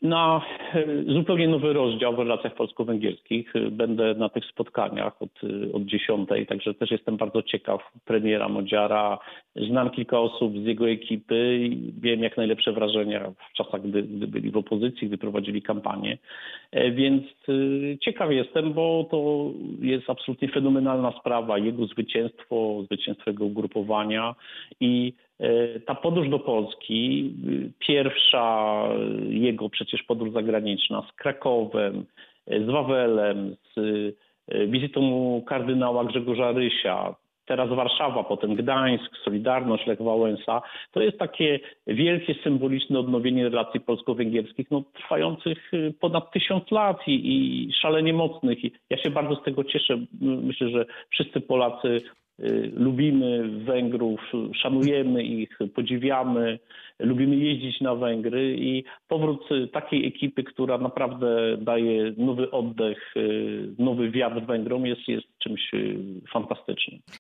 na zupełnie nowy rozdział w relacjach polsko-węgierskich. Będę na tych spotkaniach od 10, także też jestem bardzo ciekaw premiera Modziara. Znam kilka osób z jego ekipy i wiem, jak najlepsze wrażenia w czasach, gdy byli w opozycji, gdy prowadzili kampanię. Więc ciekaw jestem, bo to jest absolutnie fenomenalna sprawa. Jego zwycięstwo jego ugrupowania i ta podróż do Polski, pierwsza jego przecież podróż zagraniczna z Krakowem, z Wawelem, z wizytą kardynała Grzegorza Rysia, teraz Warszawa, potem Gdańsk, Solidarność, Lech Wałęsa, to jest takie wielkie, symboliczne odnowienie relacji polsko-węgierskich, trwających ponad 1000 lat i szalenie mocnych. I ja się bardzo z tego cieszę. Myślę, że wszyscy Polacy lubimy Węgrów, szanujemy ich, podziwiamy, lubimy jeździć na Węgry i powrót takiej ekipy, która naprawdę daje nowy oddech, nowy wiatr Węgrom jest czymś fantastycznym.